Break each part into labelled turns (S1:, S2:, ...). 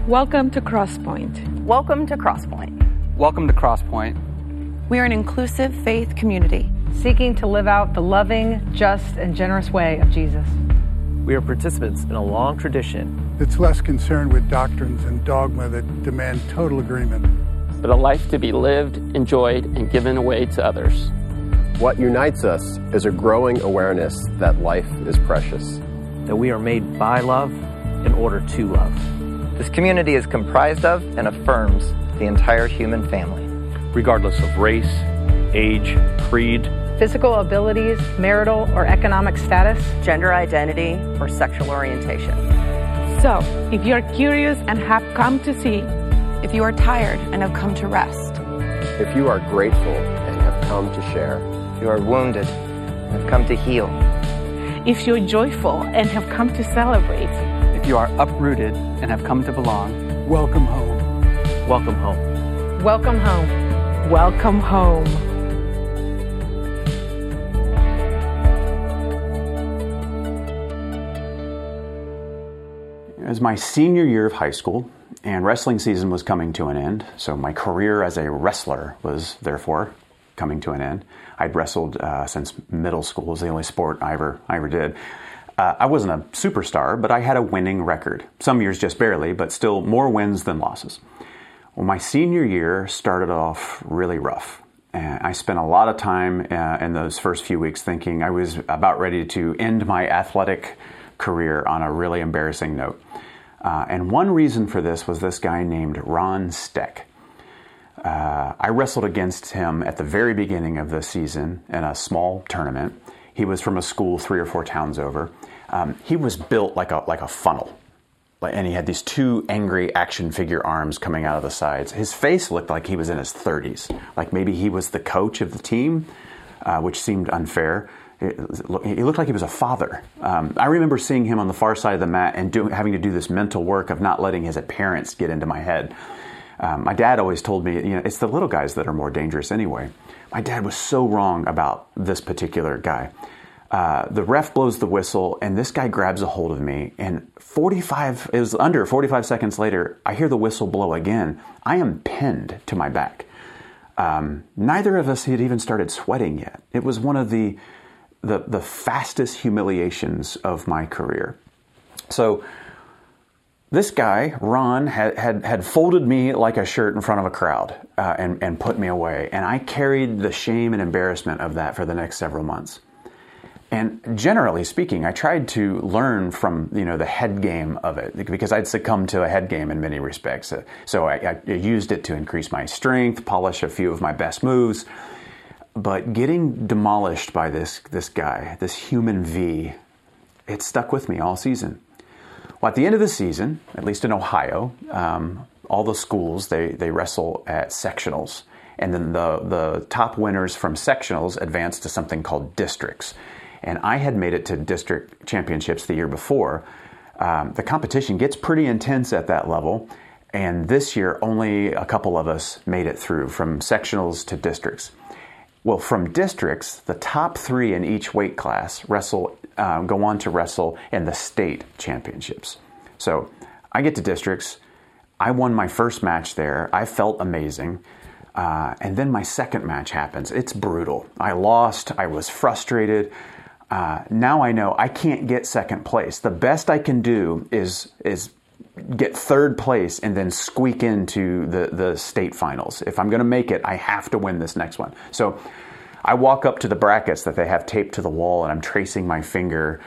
S1: Welcome to Crosspoint.
S2: Welcome to Crosspoint.
S3: Welcome to Crosspoint.
S4: We are an inclusive faith community
S5: seeking to live out the loving, just, and generous way of Jesus.
S6: We are participants in a long tradition
S7: that's less concerned with doctrines and dogma that demand total agreement,
S8: but a life to be lived, enjoyed, and given away to others.
S9: What unites us is a growing awareness that life is precious,
S6: that we are made by love in order to love.
S10: This community is comprised of and affirms the entire human family,
S11: regardless of race, age, creed,
S5: physical abilities, marital or economic status,
S2: gender identity, or sexual orientation.
S1: So, if you're curious and have come to see,
S4: if you are tired and have come to rest,
S9: if you are grateful and have come to share,
S10: if you are wounded and have come to heal,
S1: if you're joyful and have come to celebrate,
S3: if you are uprooted and have come to belong,
S7: welcome home.
S6: Welcome home.
S5: Welcome home.
S1: Welcome home.
S12: It was my senior year of high school, and wrestling season was coming to an end, so my career as a wrestler was therefore coming to an end. I'd wrestled since middle school. It was the only sport I ever did. I wasn't a superstar, but I had a winning record. Some years just barely, but still more wins than losses. Well, my senior year started off really rough. And I spent a lot of time in those first few weeks thinking I was about ready to end my athletic career on a really embarrassing note. And one reason for this was this guy named Ron Steck. I wrestled against him at the very beginning of the season in a small tournament. He was from a school 3 or 4 towns over. He was built like a funnel, and he had these 2 angry action figure arms coming out of the sides. His face looked like he was in his 30s, like maybe he was the coach of the team, which seemed unfair. He looked like he was a father. I remember seeing him on the far side of the mat and having to do this mental work of not letting his appearance get into my head. My dad always told me, it's the little guys that are more dangerous anyway. My dad was so wrong about this particular guy. The ref blows the whistle, and this guy grabs a hold of me, and it was under 45 seconds later, I hear the whistle blow again. I am pinned to my back. Neither of us had even started sweating yet. It was one of the fastest humiliations of my career. So this guy, Ron, had folded me like a shirt in front of a crowd and put me away. And I carried the shame and embarrassment of that for the next several months. And generally speaking, I tried to learn from the head game of it, because I'd succumbed to a head game in many respects. So I used it to increase my strength, polish a few of my best moves. But getting demolished by this guy, this human V, it stuck with me all season. Well, at the end of the season, at least in Ohio, all the schools, they wrestle at sectionals. And then the top winners from sectionals advance to something called districts. And I had made it to district championships the year before. The competition gets pretty intense at that level. And this year, only a couple of us made it through from sectionals to districts. Well, from districts, the top 3 in each weight class go on to wrestle in the state championships. So I get to districts. I won my first match there. I felt amazing. And then my second match happens. It's brutal. I lost. I was frustrated. Now I know I can't get second place. The best I can do is get third place and then squeak into the state finals. If I'm going to make it, I have to win this next one. So I walk up to the brackets that they have taped to the wall, and I'm tracing my finger,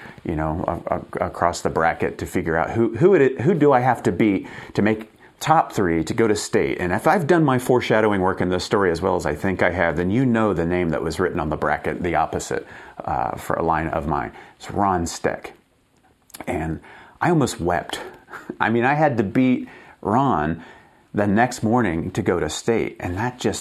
S12: across the bracket to figure out who do I have to beat to make top 3 to go to state. And if I've done my foreshadowing work in this story as well as I think I have, then the name that was written on the bracket, the opposite for a line of mine. It's Ron Steck. And I almost wept. I mean, I had to beat Ron the next morning to go to state, and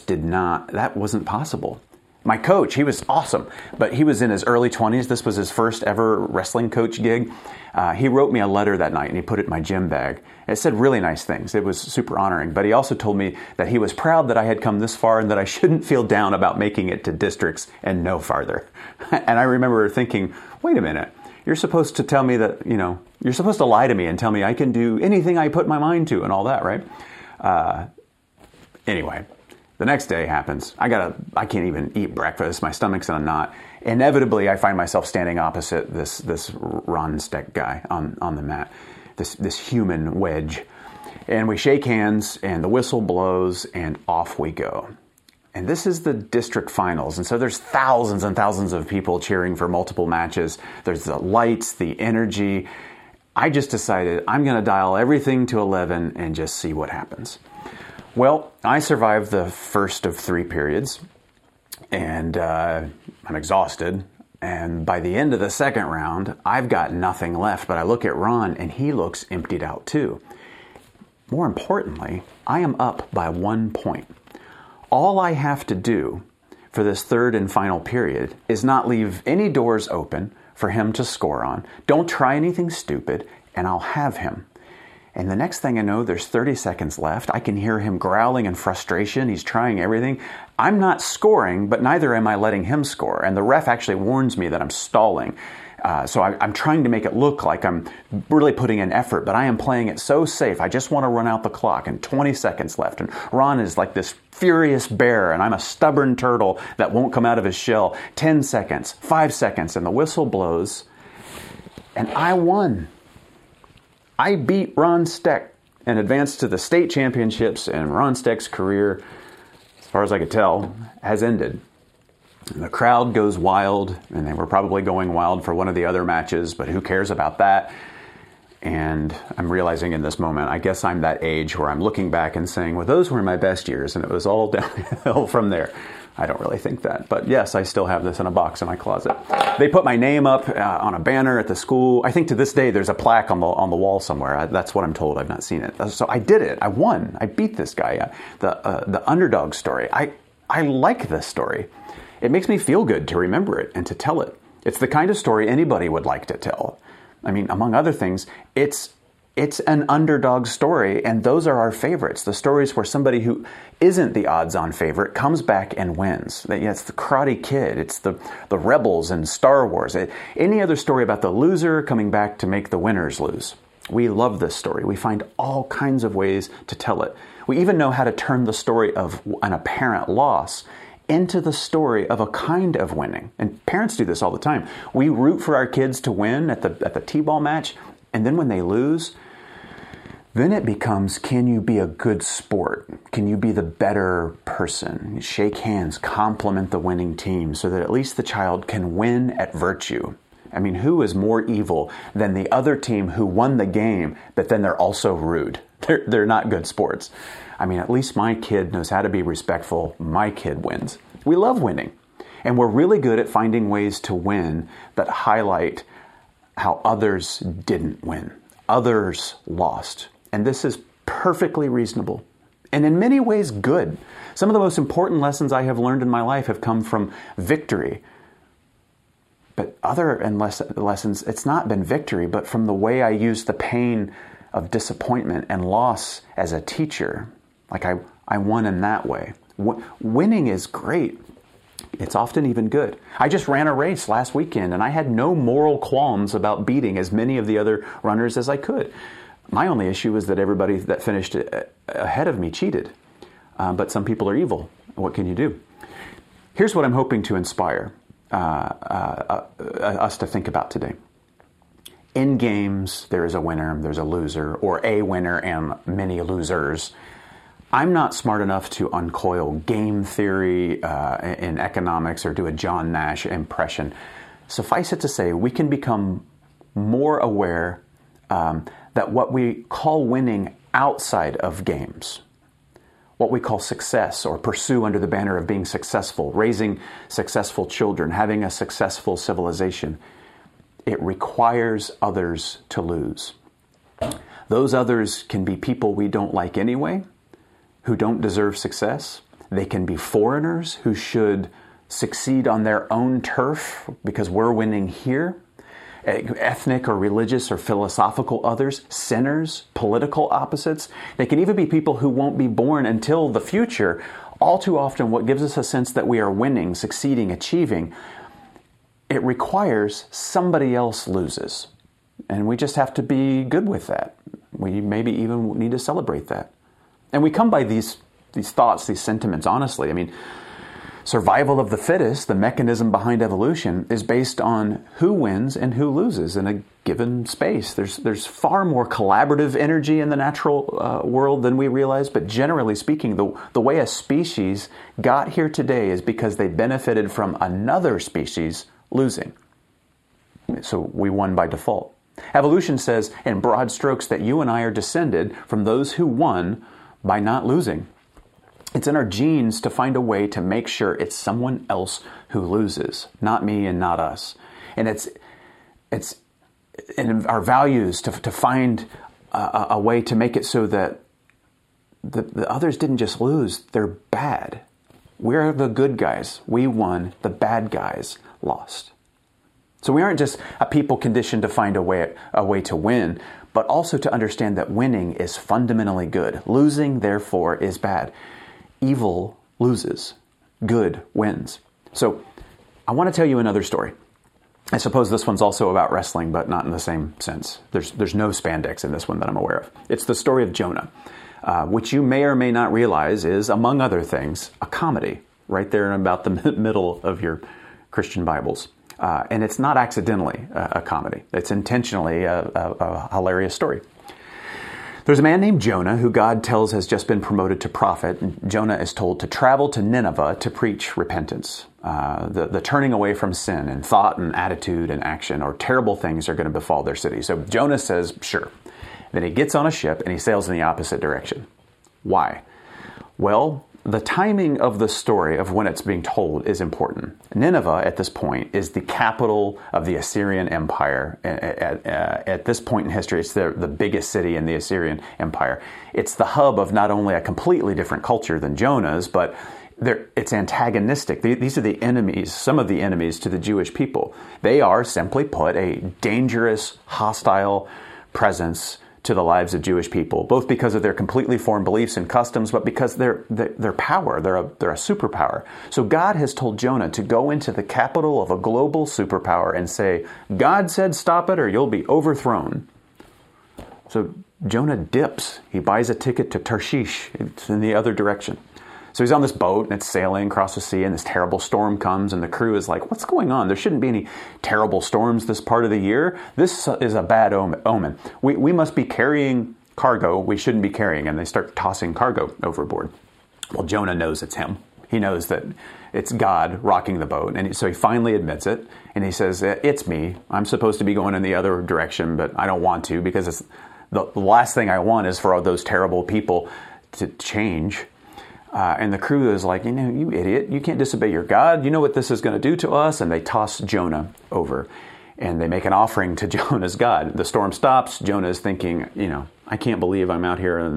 S12: that wasn't possible. My coach, he was awesome, but he was in his early 20s. This was his first ever wrestling coach gig. He wrote me a letter that night, and he put it in my gym bag. It said really nice things. It was super honoring, but he also told me that he was proud that I had come this far and that I shouldn't feel down about making it to districts and no farther. And I remember thinking, wait a minute, you're supposed to tell me that, You're supposed to lie to me and tell me I can do anything I put my mind to and all that, right? Anyway, the next day happens. I can't even eat breakfast. My stomach's in a knot. Inevitably, I find myself standing opposite this Ron Steck guy on the mat, this human wedge. And we shake hands, and the whistle blows, and off we go. And this is the district finals. And so there's thousands and thousands of people cheering for multiple matches. There's the lights, the energy. I just decided I'm going to dial everything to 11 and just see what happens. Well, I survived the first of 3 periods, and I'm exhausted. And by the end of the second round, I've got nothing left. But I look at Ron, and he looks emptied out too. More importantly, I am up by 1 point. All I have to do for this third and final period is not leave any doors open for him to score on. Don't try anything stupid, and I'll have him. And the next thing I know, there's 30 seconds left. I can hear him growling in frustration. He's trying everything. I'm not scoring, but neither am I letting him score. And the ref actually warns me that I'm stalling. So I'm trying to make it look like I'm really putting in effort, but I am playing it so safe. I just want to run out the clock, and 20 seconds left. And Ron is like this furious bear, and I'm a stubborn turtle that won't come out of his shell. 10 seconds, 5 seconds, and the whistle blows, and I won. I beat Ron Steck and advanced to the state championships, and Ron Steck's career, as far as I could tell, has ended. And the crowd goes wild, and they were probably going wild for one of the other matches, but who cares about that? And I'm realizing in this moment, I guess I'm that age where I'm looking back and saying, well, those were my best years, and it was all downhill from there. I don't really think that. But yes, I still have this in a box in my closet. They put my name up on a banner at the school. I think to this day there's a plaque on the wall somewhere. That's what I'm told. I've not seen it. So I did it. I won. I beat this guy. The underdog story. I like this story. It makes me feel good to remember it and to tell it. It's the kind of story anybody would like to tell. I mean, among other things, it's an underdog story, and those are our favorites. The stories where somebody who isn't the odds-on favorite comes back and wins. It's the Karate Kid. It's the Rebels and Star Wars. Any other story about the loser coming back to make the winners lose. We love this story. We find all kinds of ways to tell it. We even know how to turn the story of an apparent loss into the story of a kind of winning. And parents do this all the time. We root for our kids to win at the T-ball match, and then when they lose, then it becomes, can you be a good sport? Can you be the better person? Shake hands, compliment the winning team so that at least the child can win at virtue. I mean, who is more evil than the other team who won the game, but then they're also rude? They're not good sports. I mean, at least my kid knows how to be respectful. My kid wins. We love winning. And we're really good at finding ways to win that highlight how others didn't win. Others lost. And this is perfectly reasonable. And in many ways good. Some of the most important lessons I have learned in my life have come from victory. But other lessons, it's not been victory, but from the way I used the pain of disappointment and loss as a teacher. Like I won in that way. Winning is great. It's often even good. I just ran a race last weekend, and I had no moral qualms about beating as many of the other runners as I could. My only issue was that everybody that finished ahead of me cheated. But some people are evil. What can you do? Here's what I'm hoping to inspire us to think about today. In games, there is a winner, there's a loser, or a winner and many losers. I'm not smart enough to uncoil game theory in economics or do a John Nash impression. Suffice it to say, we can become more aware that what we call winning outside of games, what we call success or pursue under the banner of being successful, raising successful children, having a successful civilization, it requires others to lose. Those others can be people we don't like anyway, who don't deserve success. They can be foreigners who should succeed on their own turf because we're winning here. Ethnic or religious or philosophical others, sinners, political opposites. They can even be people who won't be born until the future. All too often, what gives us a sense that we are winning, succeeding, achieving, it requires somebody else loses. And we just have to be good with that. We maybe even need to celebrate that. And we come by these thoughts, these sentiments, honestly. I mean, survival of the fittest, the mechanism behind evolution, is based on who wins and who loses in a given space. There's far more collaborative energy in the natural world than we realize, but generally speaking, the way a species got here today is because they benefited from another species losing. So we won by default. Evolution says in broad strokes that you and I are descended from those who won by not losing. It's in our genes to find a way to make sure it's someone else who loses, not me and not us. And it's in our values to find a way to make it so that the others didn't just lose, they're bad. We're the good guys. We won. The bad guys lost. So we aren't just a people conditioned to find a way to win, but also to understand that winning is fundamentally good. Losing, therefore, is bad. Evil loses. Good wins. So I want to tell you another story. I suppose this one's also about wrestling, but not in the same sense. There's no spandex in this one that I'm aware of. It's the story of Jonah, which you may or may not realize is, among other things, a comedy, right there in about the middle of your Christian Bibles. And it's not accidentally a comedy. It's intentionally a hilarious story. There's a man named Jonah who God tells has just been promoted to prophet. And Jonah is told to travel to Nineveh to preach repentance. The turning away from sin in thought and attitude and action, or terrible things are going to befall their city. So Jonah says, sure. Then he gets on a ship and he sails in the opposite direction. Why? Well, the timing of the story of when it's being told is important. Nineveh, at this point, is the capital of the Assyrian Empire. At this point in history, it's the biggest city in the Assyrian Empire. It's the hub of not only a completely different culture than Jonah's, but it's antagonistic. These are the enemies, some of the enemies to the Jewish people. They are, simply put, a dangerous, hostile presence to the lives of Jewish people, both because of their completely foreign beliefs and customs, but because their power, they're a superpower. So God has told Jonah to go into the capital of a global superpower and say, God said stop it or you'll be overthrown. So Jonah dips. He buys a ticket to Tarshish. It's in the other direction. So he's on this boat and it's sailing across the sea and this terrible storm comes and the crew is like, what's going on? There shouldn't be any terrible storms this part of the year. This is a bad omen. We must be carrying cargo we shouldn't be carrying. And they start tossing cargo overboard. Well, Jonah knows it's him. He knows that it's God rocking the boat. And so he finally admits it. And he says, it's me. I'm supposed to be going in the other direction, but I don't want to because it's the last thing I want is for all those terrible people to change. And the crew is like, you idiot, you can't disobey your God. You know what this is going to do to us? And they toss Jonah over and they make an offering to Jonah's God. The storm stops. Jonah is thinking, I can't believe I'm out here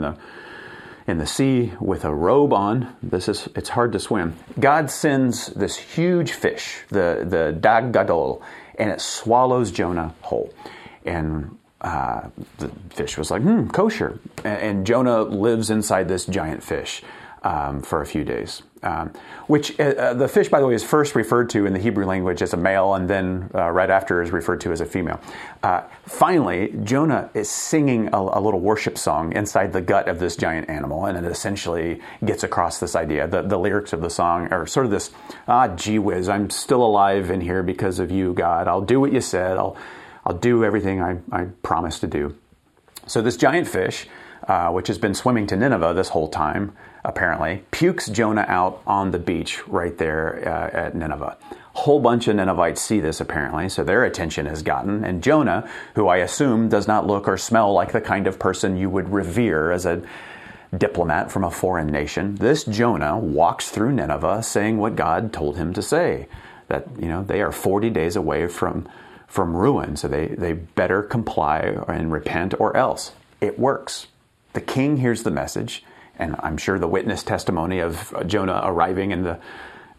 S12: in the sea with a robe on. It's hard to swim. God sends this huge fish, the Dag Gadol, and it swallows Jonah whole. And the fish was like, kosher. And Jonah lives inside this giant fish for a few days. Which the fish, by the way, is first referred to in the Hebrew language as a male, and then right after is referred to as a female. Finally, Jonah is singing a little worship song inside the gut of this giant animal, and it essentially gets across this idea. The lyrics of the song are sort of this, gee whiz, I'm still alive in here because of you, God. I'll do what you said. I'll do everything I promised to do. So this giant fish, which has been swimming to Nineveh this whole time, apparently, pukes Jonah out on the beach right there at Nineveh. A whole bunch of Ninevites see this, apparently, so their attention is gotten. And Jonah, who I assume does not look or smell like the kind of person you would revere as a diplomat from a foreign nation, this Jonah walks through Nineveh saying what God told him to say, that they are 40 days away from ruin, so they better comply and repent or else. It works. The king hears the message, and I'm sure the witness testimony of Jonah arriving in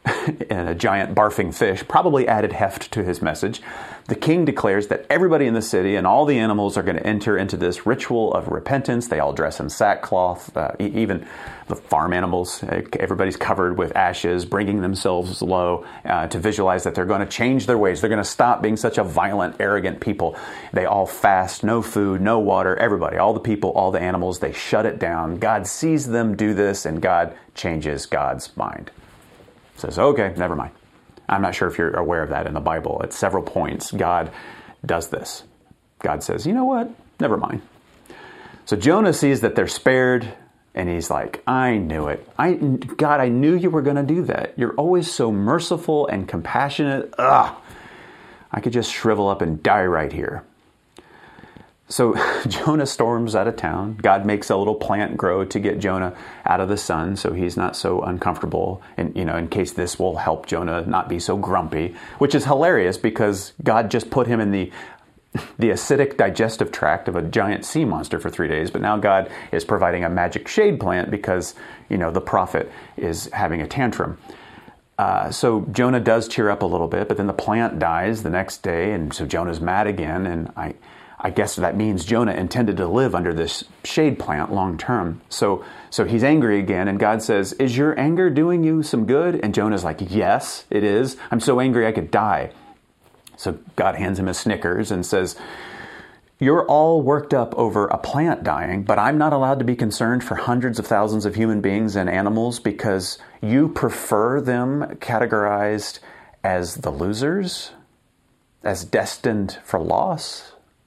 S12: and a giant barfing fish probably added heft to his message. The king declares that everybody in the city and all the animals are going to enter into this ritual of repentance. They all dress in sackcloth, even the farm animals. Everybody's covered with ashes, bringing themselves low to visualize that they're going to change their ways. They're going to stop being such a violent, arrogant people. They all fast, no food, no water, everybody, all the people, all the animals, they shut it down. God sees them do this, and God changes God's mind. Says, okay, never mind. I'm not sure if you're aware of that in the Bible. At several points, God does this. God says, you know what? Never mind. So Jonah sees that they're spared, and he's like, I knew it. God, I knew you were going to do that. You're always so merciful and compassionate. Ugh. I could just shrivel up and die right here. So Jonah storms out of town. God makes a little plant grow to get Jonah out of the sun so he's not so uncomfortable. And, in case this will help Jonah not be so grumpy, which is hilarious because God just put him in the acidic digestive tract of a giant sea monster for 3 days. But now God is providing a magic shade plant because, the prophet is having a tantrum. So Jonah does cheer up a little bit, but then the plant dies the next day. And so Jonah's mad again. And I guess that means Jonah intended to live under this shade plant long term. So he's angry again, and God says, is your anger doing you some good? And Jonah's like, yes, it is. I'm so angry I could die. So God hands him a Snickers and says, you're all worked up over a plant dying, but I'm not allowed to be concerned for hundreds of thousands of human beings and animals because you prefer them categorized as the losers, as destined for loss.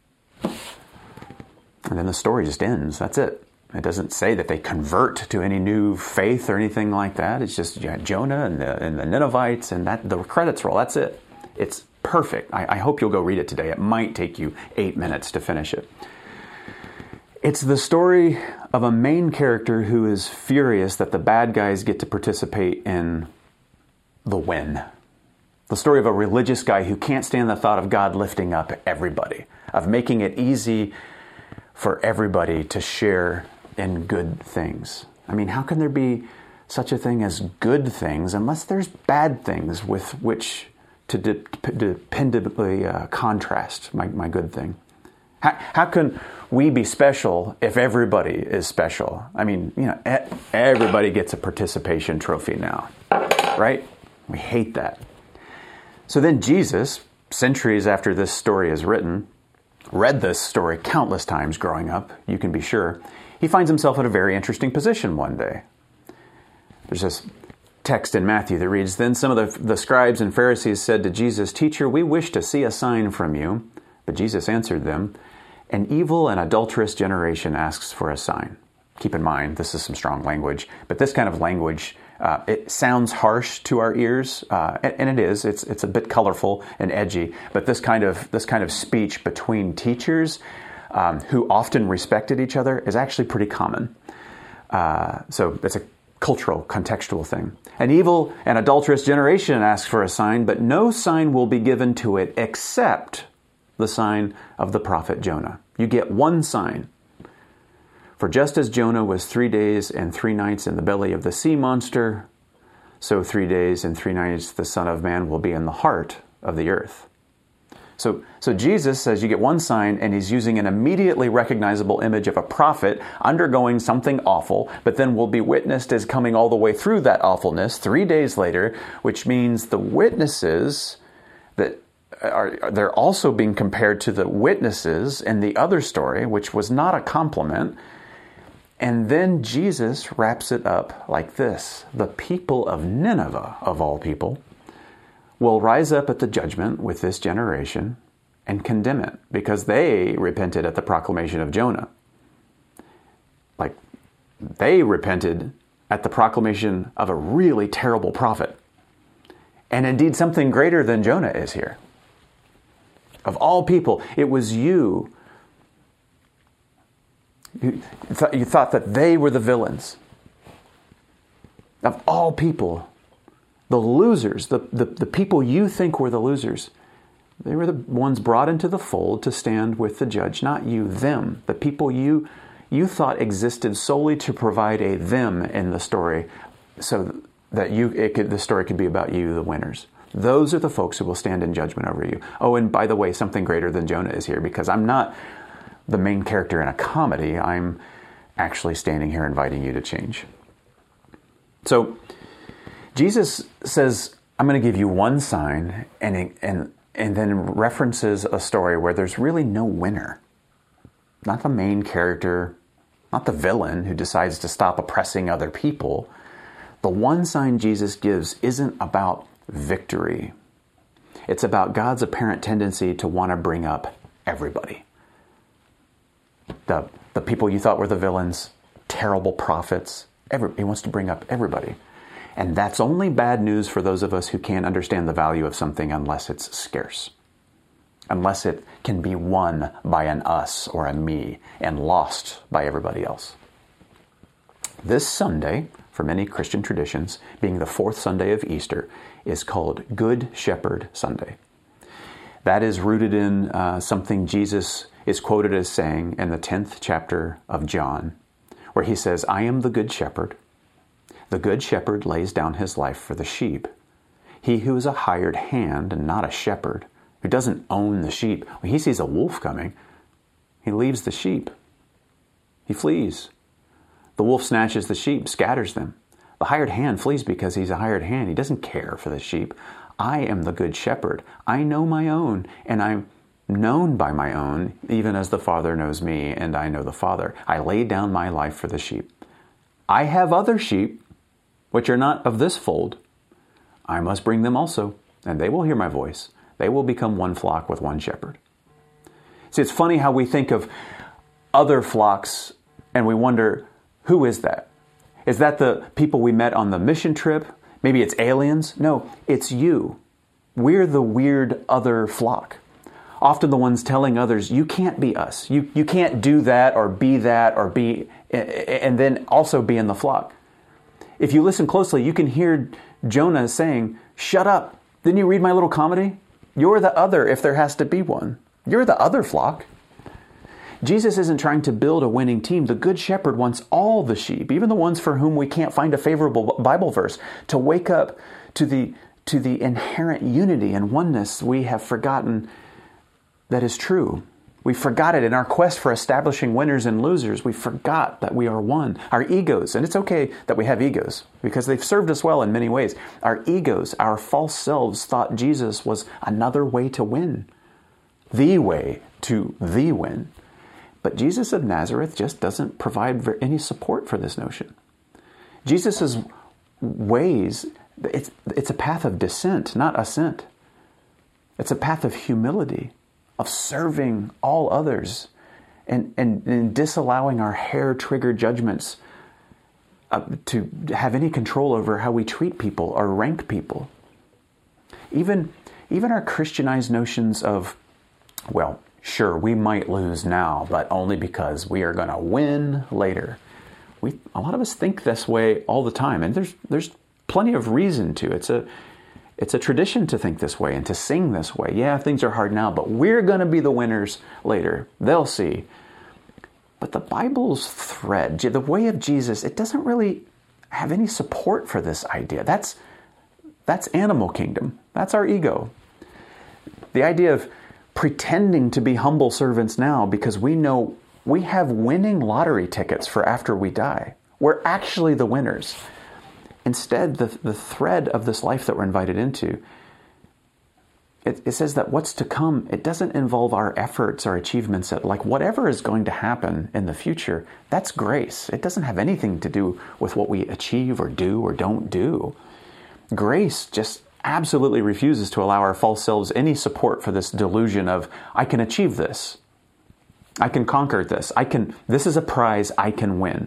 S12: And then the story just ends. That's it. It doesn't say that they convert to any new faith or anything like that. It's just Jonah and the Ninevites and the credits roll. That's it. It's perfect. I hope you'll go read it today. It might take you 8 minutes to finish it. It's the story of a main character who is furious that the bad guys get to participate in the win. The story of a religious guy who can't stand the thought of God lifting up everybody, of making it easy for everybody to share in good things. I mean, how can there be such a thing as good things unless there's bad things with which to dependably contrast my good thing? How can we be special if everybody is special? I mean, everybody gets a participation trophy now, right? We hate that. So then Jesus, centuries after this story is written, read this story countless times growing up, you can be sure. He finds himself in a very interesting position one day. There's this text in Matthew that reads, then some of the scribes and Pharisees said to Jesus, Teacher, we wish to see a sign from you. But Jesus answered them, an evil and adulterous generation asks for a sign. Keep in mind, this is some strong language, but this kind of language, it sounds harsh to our ears, and it is. It's a bit colorful and edgy. But this kind of speech between teachers who often respected each other is actually pretty common. So it's a cultural, contextual thing. An evil and adulterous generation asks for a sign, but no sign will be given to it except the sign of the prophet Jonah. You get one sign. For just as Jonah was 3 days and 3 nights in the belly of the sea monster, so 3 days and 3 nights the Son of Man will be in the heart of the earth. So Jesus says you get one sign, and he's using an immediately recognizable image of a prophet undergoing something awful, but then will be witnessed as coming all the way through that awfulness 3 days later, which means the witnesses that they're also being compared to the witnesses in the other story, which was not a compliment. And then Jesus wraps it up like this. The people of Nineveh, of all people, will rise up at the judgment with this generation and condemn it because they repented at the proclamation of Jonah. Like, they repented at the proclamation of a really terrible prophet. And indeed, something greater than Jonah is here. Of all people, it was you. You thought that they were the villains. Of all people, the losers, the people you think were the losers, they were the ones brought into the fold to stand with the judge, not you, them. The people you thought existed solely to provide a them in the story. So that the story could be about you, the winners. Those are the folks who will stand in judgment over you. Oh, and by the way, something greater than Jonah is here, because I'm not the main character in a comedy. I'm actually standing here inviting you to change. So Jesus says, I'm going to give you one sign, and then references a story where there's really no winner. Not the main character, not the villain who decides to stop oppressing other people. The one sign Jesus gives isn't about victory. It's about God's apparent tendency to want to bring up everybody. The people you thought were the villains, terrible prophets. He wants to bring up everybody. And that's only bad news for those of us who can't understand the value of something unless it's scarce. Unless it can be won by an us or a me and lost by everybody else. This Sunday, for many Christian traditions, being the fourth Sunday of Easter, is called Good Shepherd Sunday. That is rooted in something Jesus is quoted as saying in the 10th chapter of John, where he says, I am the good shepherd. The good shepherd lays down his life for the sheep. He who is a hired hand and not a shepherd, who doesn't own the sheep, when he sees a wolf coming, he leaves the sheep. He flees. The wolf snatches the sheep, scatters them. The hired hand flees because he's a hired hand. He doesn't care for the sheep. I am the good shepherd. I know my own, and I'm known by my own, even as the Father knows me, and I know the Father. I lay down my life for the sheep. I have other sheep, which are not of this fold. I must bring them also, and they will hear my voice. They will become one flock with one shepherd. See, it's funny how we think of other flocks, and we wonder, who is that? Is that the people we met on the mission trip? Maybe it's aliens? No, it's you. We're the weird other flock. Often the ones telling others, you can't be us. You can't do that or be, and then also be in the flock. If you listen closely, you can hear Jonah saying, shut up. Didn't you read my little comedy? You're the other if there has to be one. You're the other flock. Jesus isn't trying to build a winning team. The Good Shepherd wants all the sheep, even the ones for whom we can't find a favorable Bible verse, to wake up to the inherent unity and oneness we have forgotten that is true. We forgot it in our quest for establishing winners and losers. We forgot that we are one. Our egos, and it's okay that we have egos because they've served us well in many ways. Our egos, our false selves, thought Jesus was another way to win. The way to the win. But Jesus of Nazareth just doesn't provide any support for this notion. Jesus' ways, it's a path of descent, not ascent. It's a path of humility, of serving all others, and disallowing our hair-triggered judgments to have any control over how we treat people or rank people. Even our Christianized notions of, well, sure, we might lose now, but only because we are going to win later. A lot of us think this way all the time, and there's plenty of reason to. It's a tradition to think this way and to sing this way. Yeah, things are hard now, but we're going to be the winners later. They'll see. But the Bible's thread, the way of Jesus, it doesn't really have any support for this idea. That's animal kingdom. That's our ego. The idea of pretending to be humble servants now because we know we have winning lottery tickets for after we die. We're actually the winners. Instead, the thread of this life that we're invited into, it says that what's to come, it doesn't involve our efforts or achievements. Like whatever is going to happen in the future, that's grace. It doesn't have anything to do with what we achieve or do or don't do. Grace just absolutely refuses to allow our false selves any support for this delusion of, I can achieve this. I can conquer this. This is a prize I can win.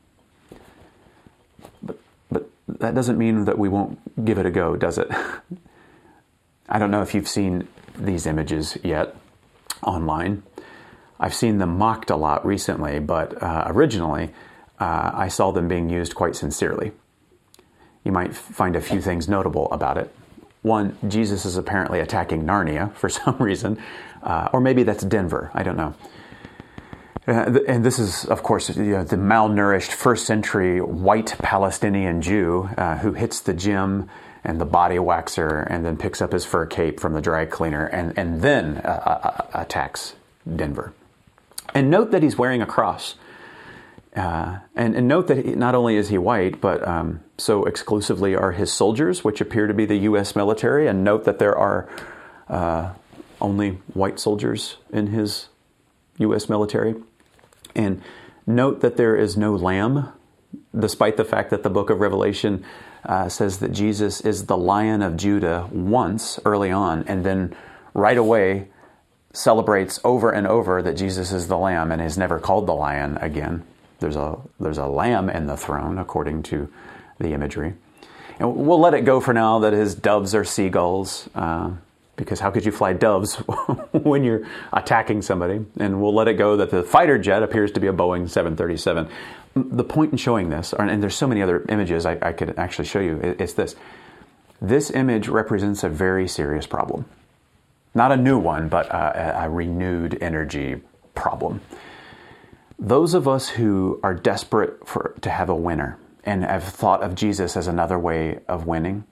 S12: But that doesn't mean that we won't give it a go, does it? I don't know if you've seen these images yet online. I've seen them mocked a lot recently, but originally I saw them being used quite sincerely. You might find a few things notable about it. One, Jesus is apparently attacking Narnia for some reason, or maybe that's Denver, I don't know. And this is, of course, the malnourished first century white Palestinian Jew who hits the gym and the body waxer and then picks up his fur cape from the dry cleaner and then attacks Denver. And note that he's wearing a cross. And note that not only is he white, but so exclusively are his soldiers, which appear to be the U.S. military. And note that there are only white soldiers in his U.S. military. And note that there is no lamb, despite the fact that the book of Revelation says that Jesus is the Lion of Judah once early on, and then right away celebrates over and over that Jesus is the Lamb and is never called the Lion again. There's a lamb in the throne, according to the imagery. And we'll let it go for now that his doves are seagulls, because how could you fly doves when you're attacking somebody? And we'll let it go that the fighter jet appears to be a Boeing 737. The point in showing this, and there's so many other images I could actually show you, is this. This image represents a very serious problem. Not a new one, but a renewed energy problem. Those of us who are desperate to have a winner and have thought of Jesus as another way of winning,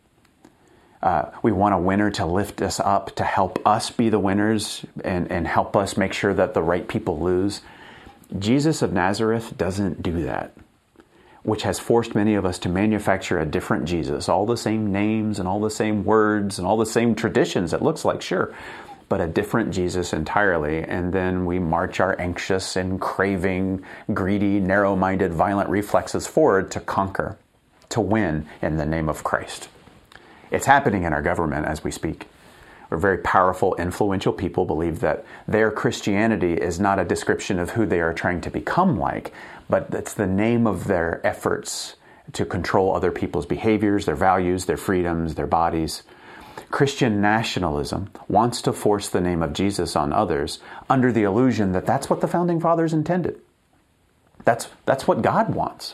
S12: we want a winner to lift us up, to help us be the winners and help us make sure that the right people lose. Jesus of Nazareth doesn't do that, which has forced many of us to manufacture a different Jesus, all the same names and all the same words and all the same traditions, it looks like, sure, but a different Jesus entirely. And then we march our anxious and craving, greedy, narrow-minded, violent reflexes forward to conquer, to win in the name of Christ. It's happening in our government as we speak. Where very powerful, influential people believe that their Christianity is not a description of who they are trying to become like, but it's the name of their efforts to control other people's behaviors, their values, their freedoms, their bodies. Christian nationalism wants to force the name of Jesus on others under the illusion that that's what the Founding Fathers intended. That's what God wants.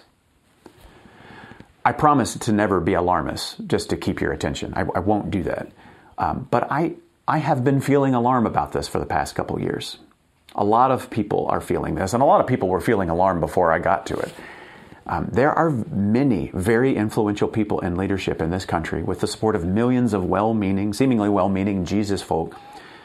S12: I promise to never be alarmist, just to keep your attention. I won't do that. But I have been feeling alarm about this for the past couple years. A lot of people are feeling this, and a lot of people were feeling alarm before I got to it. There are many very influential people in leadership in this country with the support of millions of seemingly well-meaning Jesus folk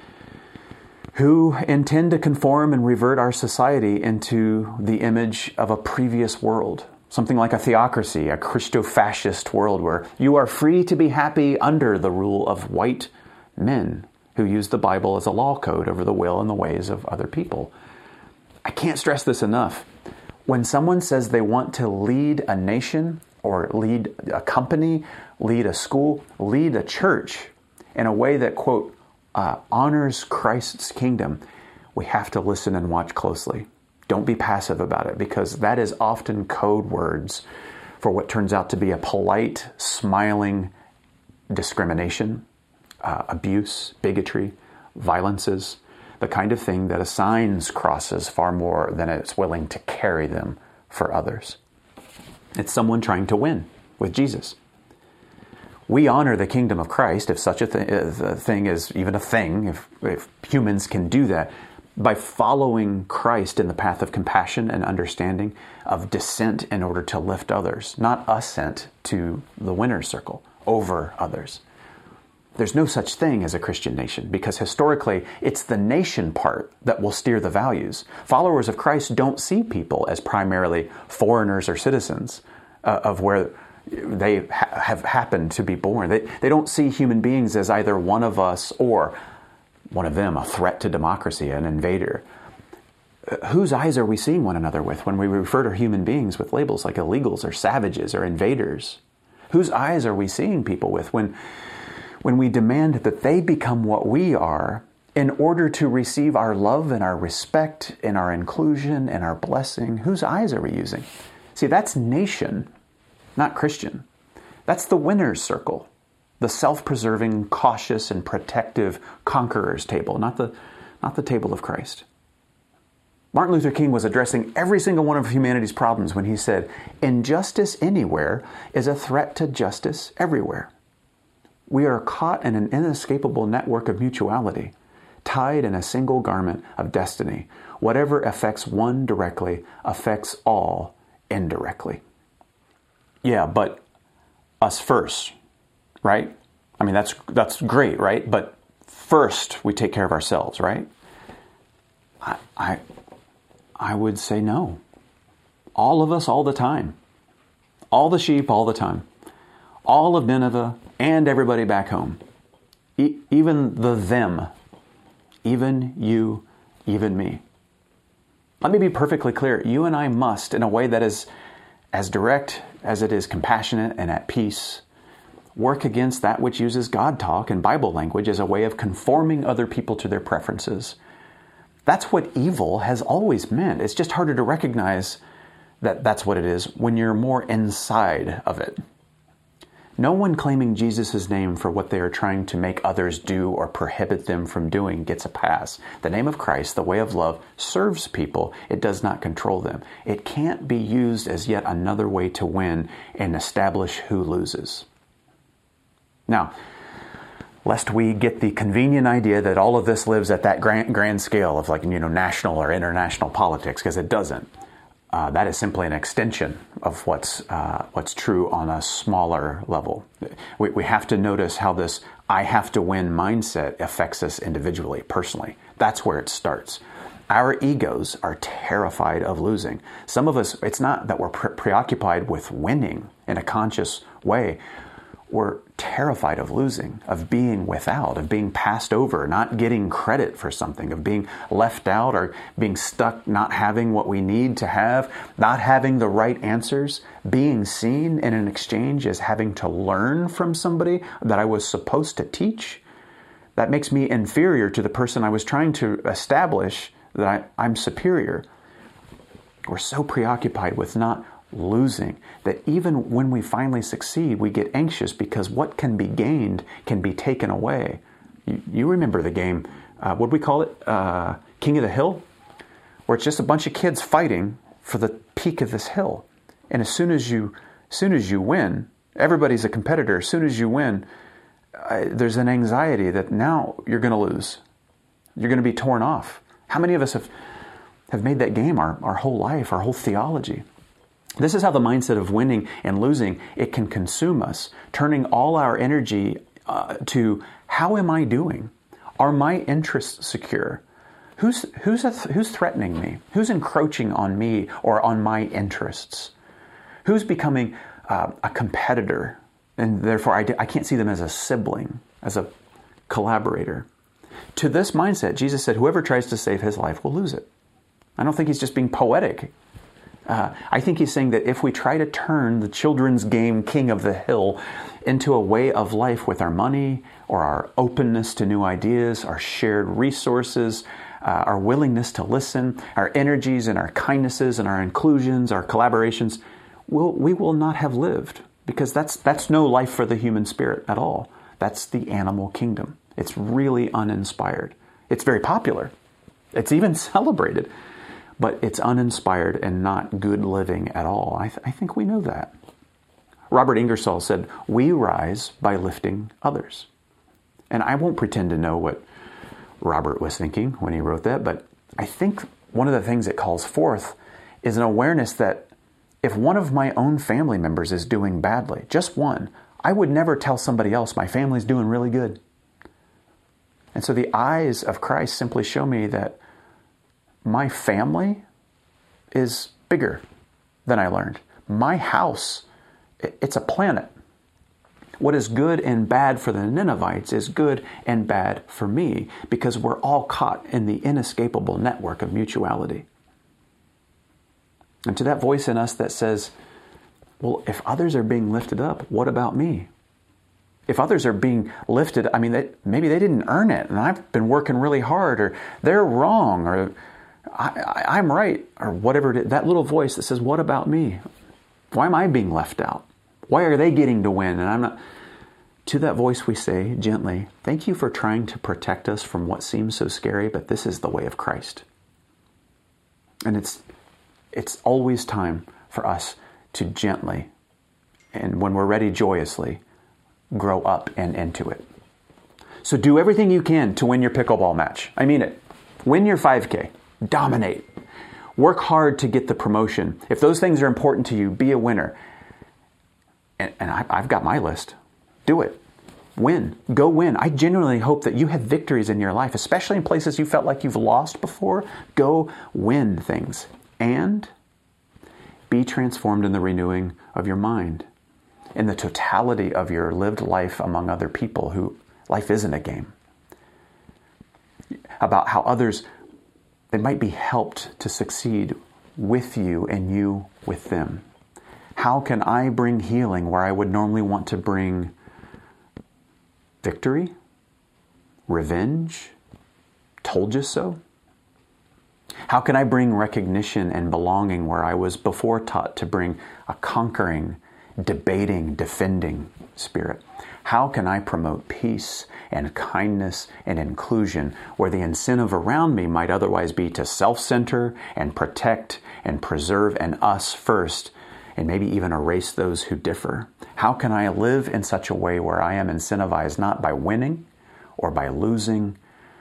S12: who intend to conform and revert our society into the image of a previous world. Something like a theocracy, a Christo-fascist world where you are free to be happy under the rule of white men who use the Bible as a law code over the will and the ways of other people. I can't stress this enough. When someone says they want to lead a nation or lead a company, lead a school, lead a church in a way that, quote, honors Christ's kingdom, we have to listen and watch closely. Don't be passive about it, because that is often code words for what turns out to be a polite, smiling discrimination, abuse, bigotry, violences, the kind of thing that assigns crosses far more than it's willing to carry them for others. It's someone trying to win with Jesus. We honor the kingdom of Christ, if such a thing is even a thing, if humans can do that, by following Christ in the path of compassion and understanding, of descent in order to lift others, not ascent to the winner's circle over others. There's no such thing as a Christian nation, because historically it's the nation part that will steer the values. Followers of Christ don't see people as primarily foreigners or citizens of where they have happened to be born. They don't see human beings as either one of us or one of them, a threat to democracy, an invader. Whose eyes are we seeing one another with when we refer to human beings with labels like illegals or savages or invaders? Whose eyes are we seeing people with when we demand that they become what we are in order to receive our love and our respect and our inclusion and our blessing? Whose eyes are we using? See, that's nation, not Christian. That's the winner's circle. The self-preserving, cautious, and protective conqueror's table, not the table of Christ. Martin Luther King was addressing every single one of humanity's problems when he said, "Injustice anywhere is a threat to justice everywhere." We are caught in an inescapable network of mutuality, tied in a single garment of destiny. Whatever affects one directly affects all indirectly. Yeah, but us first, right? I mean, that's great, right? But first we take care of ourselves, right? I would say no. All of us, all the time. All the sheep, all the time. All of Nineveh and everybody back home. Even the them. Even you, even me. Let me be perfectly clear. You and I must, in a way that is as direct as it is compassionate and at peace, work against that which uses God talk and Bible language as a way of conforming other people to their preferences. That's what evil has always meant. It's just harder to recognize that that's what it is when you're more inside of it. No one claiming Jesus' name for what they are trying to make others do or prohibit them from doing gets a pass. The name of Christ, the way of love, serves people. It does not control them. It can't be used as yet another way to win and establish who loses. Now, lest we get the convenient idea that all of this lives at that grand scale of national or international politics, because it doesn't. That is simply an extension of what's true on a smaller level. We have to notice how this I have to win mindset affects us individually, personally. That's where it starts. Our egos are terrified of losing. Some of us, it's not that we're preoccupied with winning in a conscious way. We're terrified of losing, of being without, of being passed over, not getting credit for something, of being left out or being stuck, not having what we need to have, not having the right answers, being seen in an exchange as having to learn from somebody that I was supposed to teach. That makes me inferior to the person I was trying to establish that I'm superior. We're so preoccupied with not losing that even when we finally succeed, we get anxious because what can be gained can be taken away. You remember the game, what do we call it? King of the Hill? Where it's just a bunch of kids fighting for the peak of this hill. And as soon as you win, everybody's a competitor. As soon as you win, there's an anxiety that now you're going to lose. You're going to be torn off. How many of us have made that game our whole life, our whole theology? This is how the mindset of winning and losing, it can consume us, turning all our energy to how am I doing? Are my interests secure? Who's threatening me? Who's encroaching on me or on my interests? Who's becoming a competitor? And therefore I can't see them as a sibling, as a collaborator. To this mindset, Jesus said, whoever tries to save his life will lose it. I don't think he's just being poetic. I think he's saying that if we try to turn the children's game King of the Hill into a way of life with our money or our openness to new ideas, our shared resources, our willingness to listen, our energies and our kindnesses and our inclusions, our collaborations, we will not have lived, because that's no life for the human spirit at all. That's the animal kingdom. It's really uninspired. It's very popular. It's even celebrated. But it's uninspired and not good living at all. I think we know that. Robert Ingersoll said, we rise by lifting others. And I won't pretend to know what Robert was thinking when he wrote that, but I think one of the things it calls forth is an awareness that if one of my own family members is doing badly, just one, I would never tell somebody else my family's doing really good. And so the eyes of Christ simply show me that my family is bigger than I learned. My house, it's a planet. What is good and bad for the Ninevites is good and bad for me, because we're all caught in the inescapable network of mutuality. And to that voice in us that says, well, if others are being lifted up, what about me? If others are being lifted, maybe they didn't earn it, and I've been working really hard, or they're wrong, or I'm right, or whatever it is. That little voice that says, what about me? Why am I being left out? Why are they getting to win and I'm not? To that voice we say gently, thank you for trying to protect us from what seems so scary, but this is the way of Christ. And it's always time for us to gently, and when we're ready, joyously, grow up and into it. So do everything you can to win your pickleball match. I mean it. Win your 5K. Dominate. Work hard to get the promotion. If those things are important to you, be a winner. And I've got my list. Do it. Win. Go win. I genuinely hope that you have victories in your life, especially in places you felt like you've lost before. Go win things. And be transformed in the renewing of your mind, in the totality of your lived life among other people who life isn't a game. About how others, they might be helped to succeed with you and you with them. How can I bring healing where I would normally want to bring victory, revenge, told you so? How can I bring recognition and belonging where I was before taught to bring a conquering, debating, defending spirit? How can I promote peace and kindness and inclusion where the incentive around me might otherwise be to self-center and protect and preserve and us first, and maybe even erase those who differ? How can I live in such a way where I am incentivized not by winning or by losing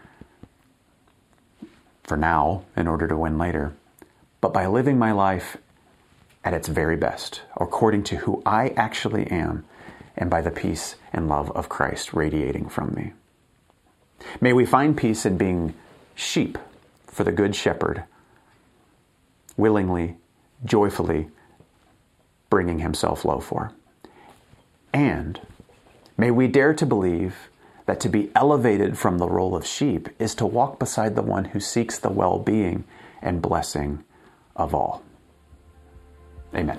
S12: for now in order to win later, but by living my life at its very best, according to who I actually am, and by the peace and love of Christ radiating from me? May we find peace in being sheep for the Good Shepherd, willingly, joyfully bringing himself low for. And may we dare to believe that to be elevated from the role of sheep is to walk beside the one who seeks the well-being and blessing of all. Amen.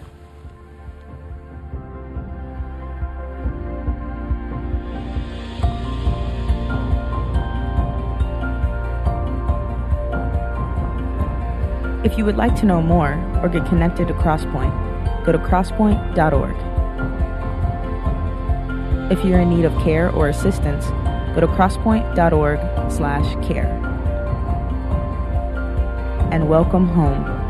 S13: If you would like to know more or get connected to Crosspoint, go to crosspoint.org. If you're in need of care or assistance, go to crosspoint.org/care. And welcome home.